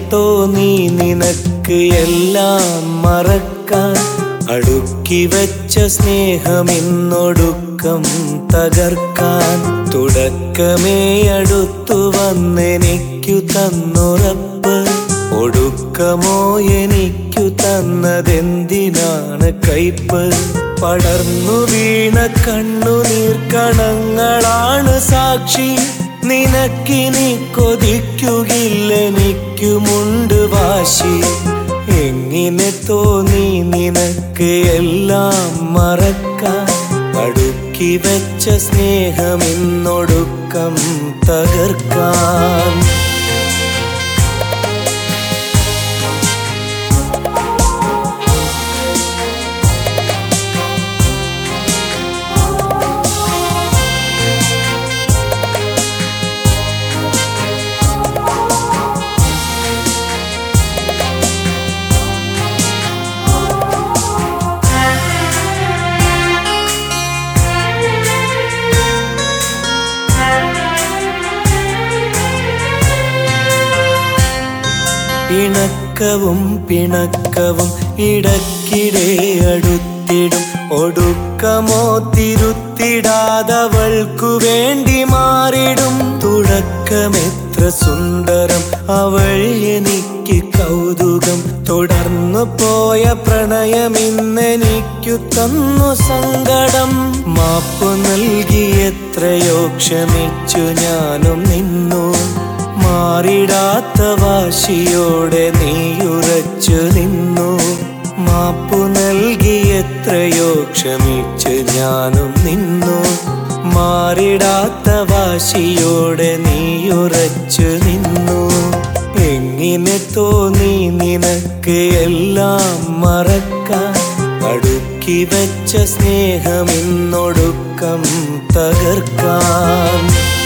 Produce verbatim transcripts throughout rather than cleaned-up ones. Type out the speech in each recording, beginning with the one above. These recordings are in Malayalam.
തോന്നി നിനക്ക് എല്ലാം മറക്കാൻ? അടുക്കി വച്ച സ്നേഹമിന്നൊടുക്കം തകർക്കാൻ. തുടക്കമേ അടുത്തു വന്നെനിക്കു തന്നുറപ്പ്, ഒടുക്കമോ എനിക്കു തന്നതെന്തിനാണ് കയ്പ്? പടർന്നു വീണ കണ്ണുനീർക്കണങ്ങളാണ് സാക്ഷി. നിനക്കിനി കൊതിക്കുകില്ലെനിക്കുമുണ്ട് വാശി. എങ്ങനെ തോന്നി നിനക്ക് എല്ലാം മറക്കാൻ? അടുക്കി വെച്ച സ്നേഹമിന്നൊടുക്കം തകർക്കാൻ. ഇണക്കവും പിണക്കവും ഇടയ്ക്കിടെ അടുത്തിടും. ഒടുക്കമോ തിരുത്തിടാതവൾക്കു വേണ്ടി മാറിടും. തുടക്കമെത്ര സുന്ദരം, അവൾ എനിക്ക് കൗതുകം. തുടർന്നു പോയ പ്രണയമിന്നെനിക്കു തന്നു സങ്കടം. മാപ്പു നൽകി എത്രയോ ക്ഷമിച്ചു ഞാനും നിന്നു. മാറിടാത്ത വാശിയോടെ നീയുറച്ചു നിന്നു. മാപ്പു നൽകി എത്രയോ ക്ഷമിച്ച് ഞാനും നിന്നു. മാറിടാത്ത വാശിയോടെ നീയുറച്ചു നിന്നു. എങ്ങനെ തോന്നി നിനക്ക് എല്ലാം മറക്കാൻ? അടുക്കി വച്ച സ്നേഹമിന്നൊടുക്കം തകർക്കാൻ.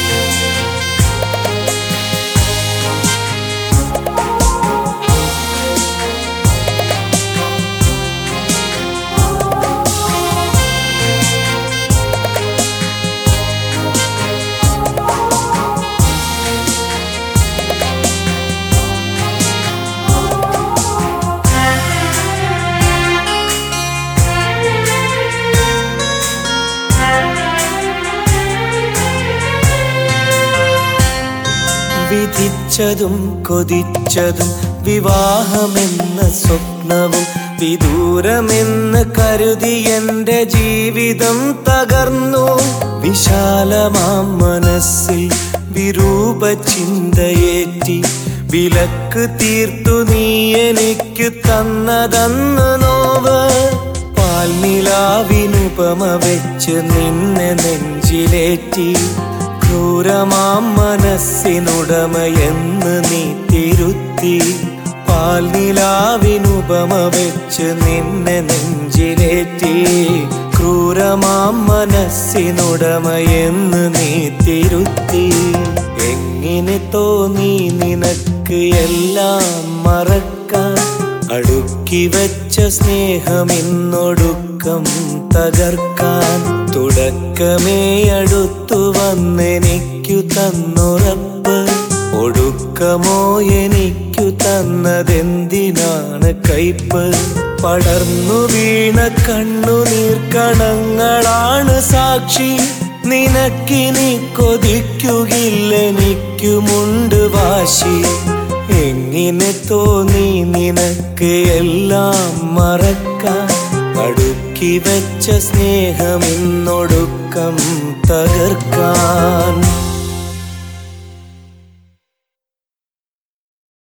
വിധിച്ചതും കൊതിച്ചതും വിവാഹമെന്ന സ്വപ്നവും വിദൂരമെന്ന് കരുതി എൻ്റെ ജീവിതം തകർന്നു. വിശാലമാം മനസ്സിൽ വിരൂപ ചിന്തയേറ്റി വിലക്ക് തീർത്തു നീ എനിക്കു തന്നതന്ന് നോവ്. പാൽനിലാവിനുപമ വെച്ച് നിന്നെ നെഞ്ചിലേറ്റി. ക്രൂരമാം മനസ്സിനുടമയെന്ന് നീ തിരുത്തി. പാൽനിലാവിനുപമ വെച്ച് നിന്നെ നെഞ്ചിലേറ്റി. ക്രൂരമാം മനസ്സിനുടമയെന്ന് നീ തിരുത്തി. എങ്ങനെ തോന്നി നിനക്ക് എല്ലാം മറക്കാൻ? അടുക്കി വച്ച സ്നേഹമിന്നൊടുക്കം തകർക്കാൻ. തുടക്കമേ അടുത്തു വന്നെനിക്കു തന്നുറപ്പ്, ഒടുക്കമോ എനിക്കു തന്നതെന്തിനാണ് കയ്പ്? പടർന്നു വീണ കണ്ണുനീർക്കണങ്ങളാണ് സാക്ഷി. നിനക്കിനി കൊതിക്കുകില്ലെനിക്കുമുണ്ട് വാശി. എങ്ങനെ തോന്നി നിനക്ക് എല്ലാം മറക്കാൻ? അടുക്കി വെച്ച സ്നേഹമിന്നൊടുക്കം തകർക്കാൻ.